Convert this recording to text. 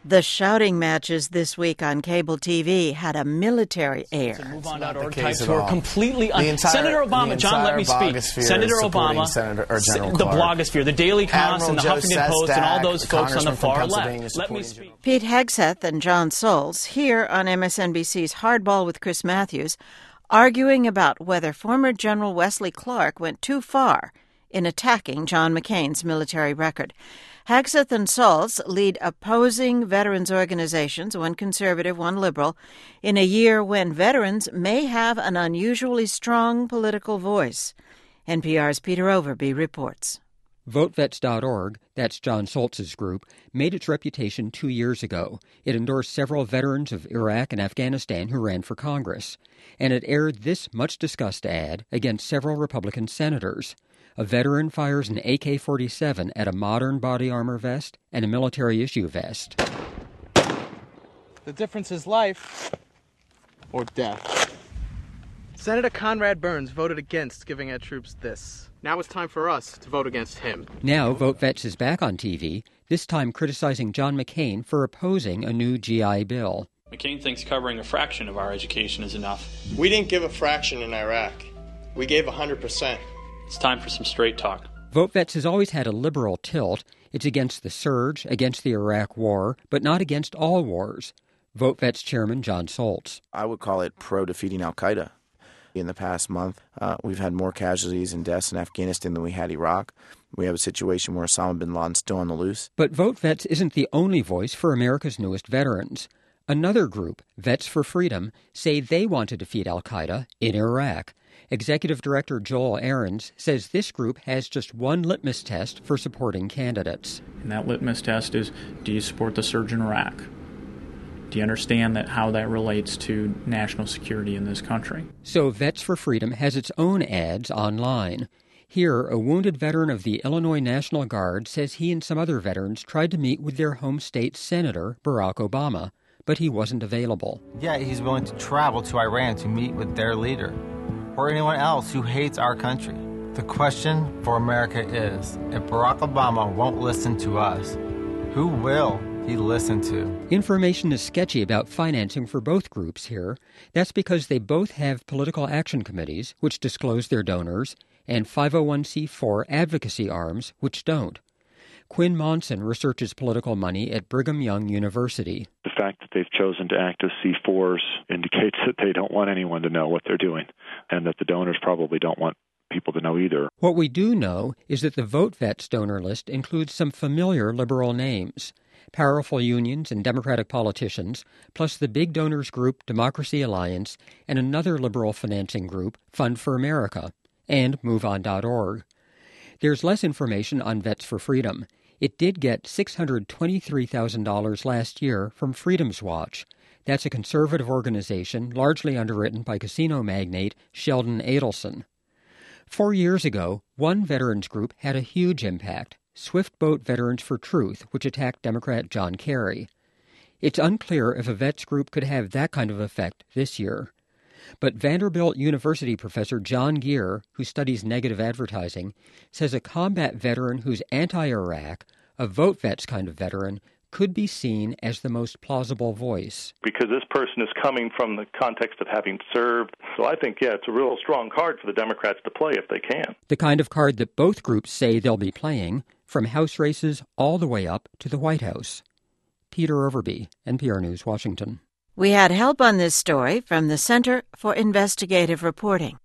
The shouting matches this week on cable TV had a military air. MoveOn.org types who are completely Senator Obama, John, let me speak. Senator Obama, the blogosphere, the Daily Kos and the Huffington Post and all those folks on the far left. Let me speak. Pete Hegseth and John Solz here on MSNBC's Hardball with Chris Matthews, arguing about whether former General Wesley Clark went too far in attacking John McCain's military record. Hegseth and Solz lead opposing veterans organizations, one conservative, one liberal, in a year when veterans may have an unusually strong political voice. NPR's Peter Overby reports. VoteVets.org, that's John Solz's group, made its reputation 2 years ago. It endorsed several veterans of Iraq and Afghanistan who ran for Congress. And it aired this much-discussed ad against several Republican senators. A veteran fires an AK-47 at a modern body armor vest and a military-issue vest. The difference is life or death. Senator Conrad Burns voted against giving our troops this. Now it's time for us to vote against him. Now VoteVets is back on TV, this time criticizing John McCain for opposing a new GI Bill. McCain thinks covering a fraction of our education is enough. We didn't give a fraction in Iraq. We gave 100%. It's time for some straight talk. VoteVets has always had a liberal tilt. It's against the surge, against the Iraq war, but not against all wars. VoteVets chairman John Solz. I would call it pro-defeating al-Qaeda. In the past month, we've had more casualties and deaths in Afghanistan than we had Iraq. We have a situation where Osama bin Laden's still on the loose. But VoteVets isn't the only voice for America's newest veterans. Another group, Vets for Freedom, say they want to defeat al-Qaeda in Iraq. Executive Director Joel Ahrens says this group has just one litmus test for supporting candidates. And that litmus test is, do you support the surge in Iraq? Do you understand how that relates to national security in this country? So Vets for Freedom has its own ads online. Here, a wounded veteran of the Illinois National Guard says he and some other veterans tried to meet with their home state senator, Barack Obama, but he wasn't available. Yeah, he's willing to travel to Iran to meet with their leader, or anyone else who hates our country. The question for America is, if Barack Obama won't listen to us, who will he listen to? Information is sketchy about financing for both groups here. That's because they both have political action committees, which disclose their donors, and 501c4 advocacy arms, which don't. Quinn Monson researches political money at Brigham Young University. The fact that they've chosen to act as C4s indicates that they don't want anyone to know what they're doing, and that the donors probably don't want people to know either. What we do know is that the VoteVets donor list includes some familiar liberal names, powerful unions and Democratic politicians, plus the big donors group Democracy Alliance and another liberal financing group, Fund for America, and MoveOn.org. There's less information on Vets for Freedom. It did get $623,000 last year from Freedom's Watch. That's a conservative organization largely underwritten by casino magnate Sheldon Adelson. 4 years ago, one veterans group had a huge impact, Swift Boat Veterans for Truth, which attacked Democrat John Kerry. It's unclear if a vets group could have that kind of effect this year. But Vanderbilt University professor John Geer, who studies negative advertising, says a combat veteran who's anti-Iraq, a VoteVets kind of veteran, could be seen as the most plausible voice. Because this person is coming from the context of having served. So I think, it's a real strong card for the Democrats to play if they can. The kind of card that both groups say they'll be playing, from House races all the way up to the White House. Peter Overby, NPR News, Washington. We had help on this story from the Center for Investigative Reporting.